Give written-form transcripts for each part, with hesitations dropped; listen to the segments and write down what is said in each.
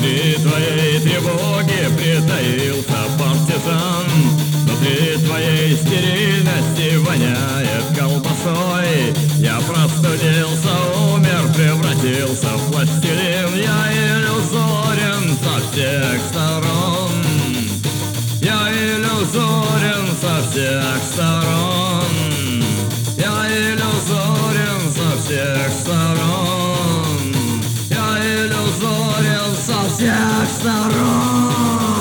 Внутри твоей тревоги притаился партизан. Внутри твоей стерильности воняет колбасой. Я простудился, умер, превратился в пластилин. Я иллюзорен со всех сторон. Я иллюзорен со всех сторон. Я иллюзорен со всех сторон. Я иллюзорен со всех сторон.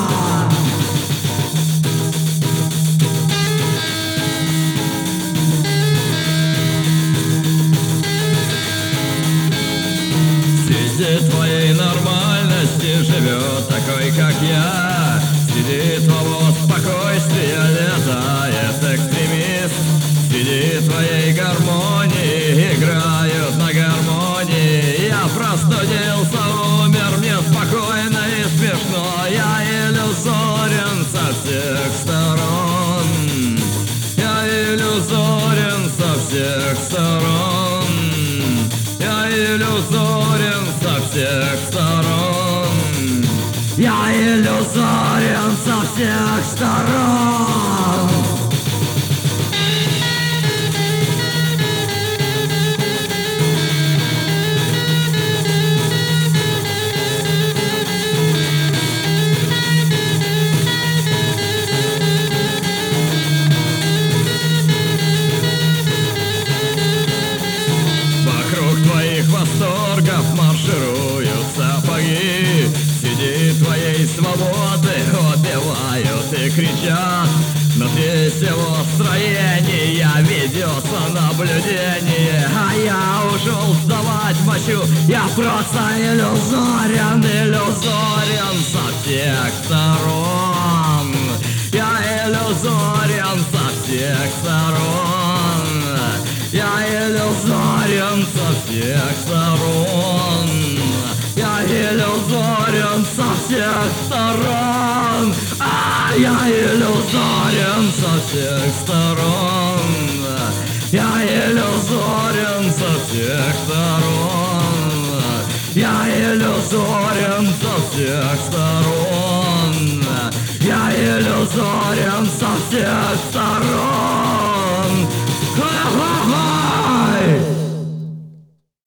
Среди твоей нормальности живет такой, как я. Среди твоего спокойствия летает экстремист. Среди твоей гармонии играют на гармонии. Я простудился, умер, мне спокойно и смешно. Я иллюзорен со всех сторон. Я иллюзорен со всех сторон. Я иллюзорен со всех сторон. Я иллюзорен со всех сторон. Вокруг твоих восторгов маршируют сапоги. Среди твоей свободы убивают и кричат. Внутри всего строения ведется наблюдение. А я ушел сдавать мочу. Я просто иллюзорен, иллюзорен со всех сторон. Я иллюзорен со всех сторон. Я иллюзорен со всех сторон. Я иллюзорен со всех сторон. Я иллюзорен со всех сторон. Я иллюзорен со всех сторон. Я иллюзорен со всех сторон. Я иллюзорен со всех сторон.